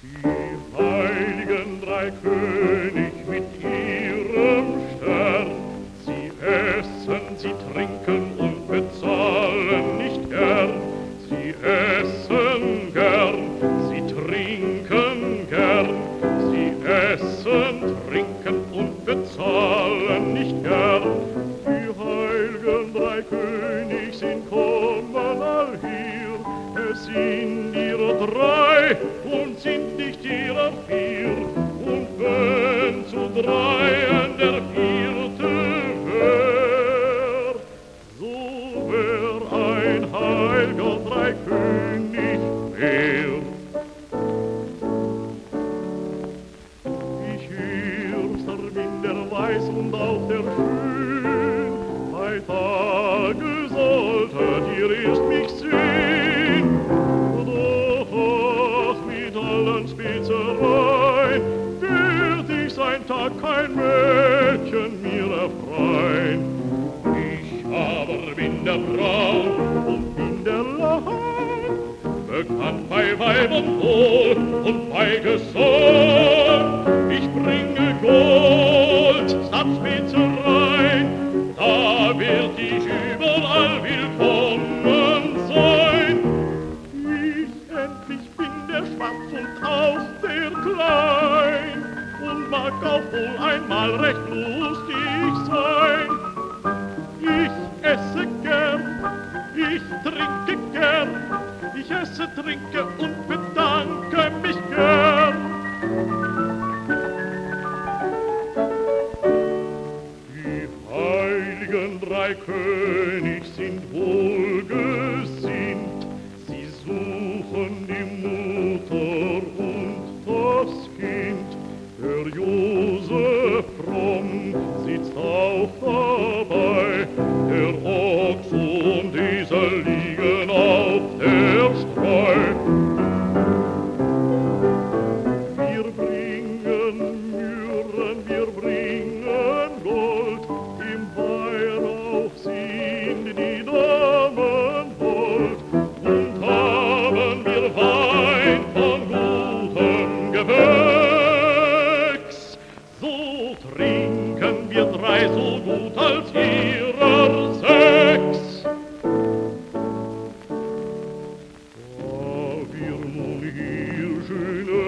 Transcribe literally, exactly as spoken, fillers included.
Die heiligen drei König mit ihrem Stern, sie essen, sie trinken und bezahlen nicht gern. Sie essen gern, sie trinken gern, sie essen, trinken und bezahlen nicht gern. Die heiligen drei König sind kommen all hier, es sind ihrer drei und sind nicht ihrer vier. Und wenn zu dreien der vierte wär, so wär ein heiliger Dreikönig mehr. Ich erster bin der Weiß und auch der Schön, bei Tage solltet ihr erst mich sehen. Doch mit allen Spezereien wird ich sein Tag kein Mädchen mir erfreuen. Ich aber bin der Frau und bin der Lahn, bekannt bei Weibern wohl und bei Gesang. Ich bringe Gold statt Spezereien, da wird ich überall willkommen sein. Ich endlich bin der Schwarz und auch der Klein und mag auch wohl einmal recht lustig sein. Ich esse gern, ich trinke gern, ich esse, trinke und bedanke mich gern. Die heiligen drei König sind wohlgesinnt, sie suchen die Mutter und das Kind. Der Josef fromm sitzt auch dabei, der Ochs und Esel liegen auf der Streu. Wir bringen Myrrhen, wir bringen Gold, im Weihrauch sind die Damen hold. Und haben wir Wein von gutem Gewächs, so trinken wir drei so gut als ihrer sechs. Da wir nun hier schöne